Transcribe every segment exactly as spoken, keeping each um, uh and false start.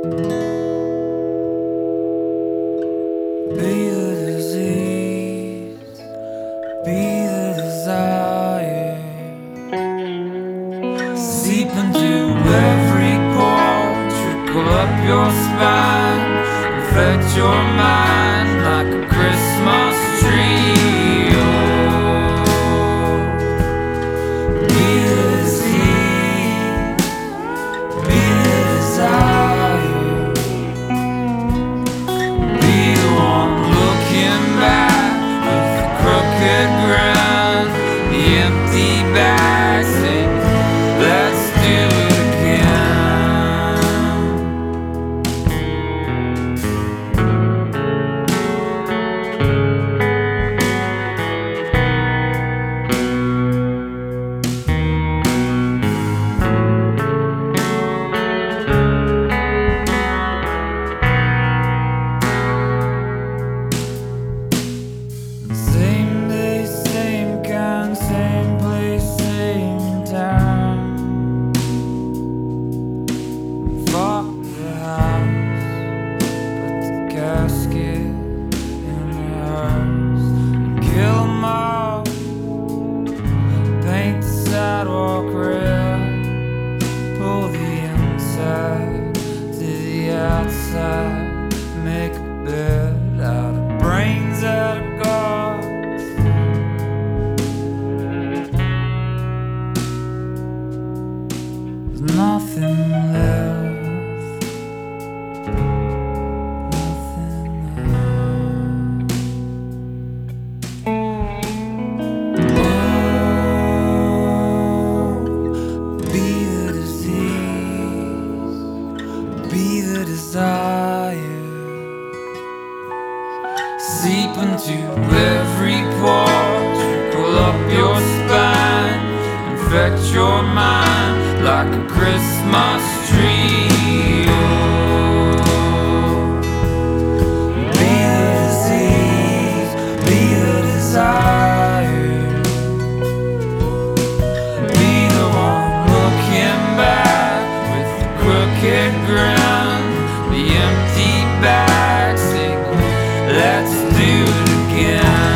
Be the disease, be the desire. Seep into every pore, trickle up your spine, infect your mind like a Christmas tree. Oh, be the disease, be the desire. Be the one looking back with the crooked grin, the empty bag, saying, let's do it again. Same day, same kind, same place, same time. Fuck the house, put the casket in the hearse and kill 'em all. Paint the sidewalk red, pull the inside to the outside, make a bed out of brains out of guards. There's nothing left, nothing left. Oh, be the disease, be the desire. Seep into every pore, trickle up your spine, infect your mind like a Christmas tree. Oh, be the disease, be the desire. Be the one looking back with the crooked grin, the empty bag, singing, let's do it again.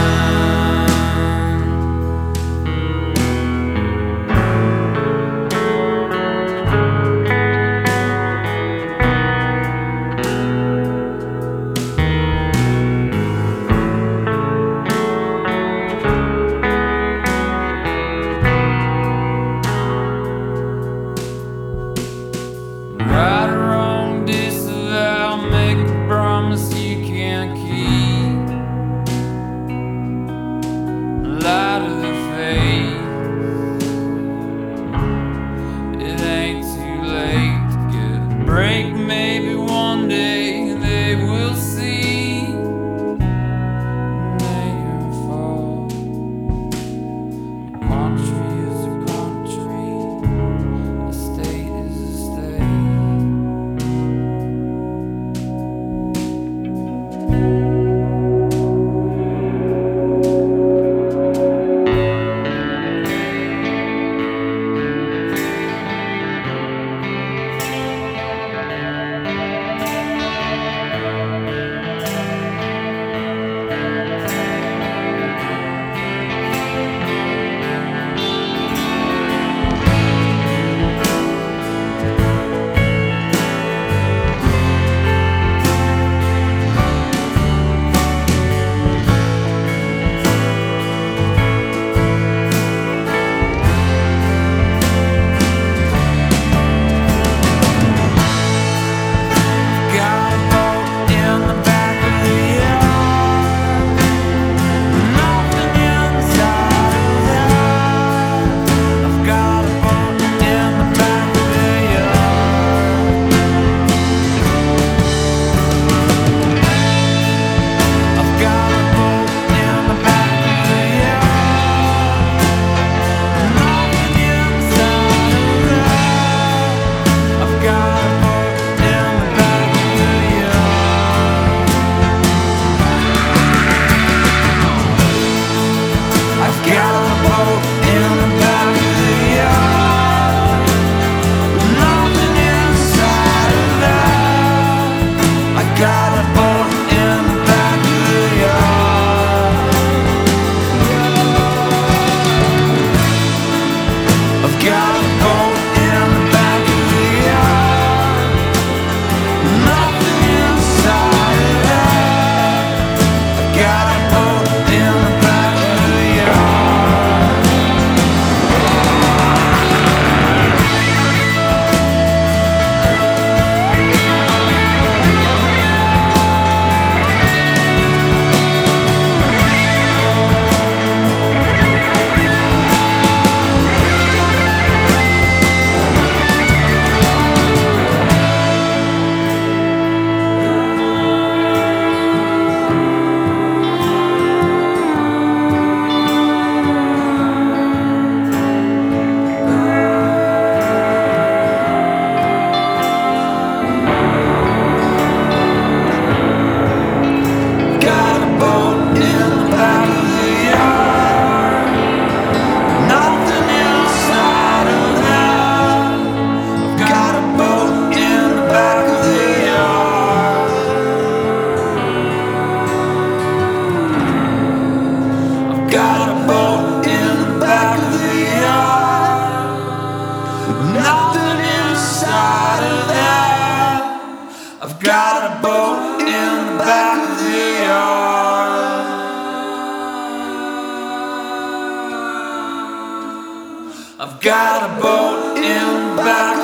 I've got a boat in the back of the yard. I've got a boat in the back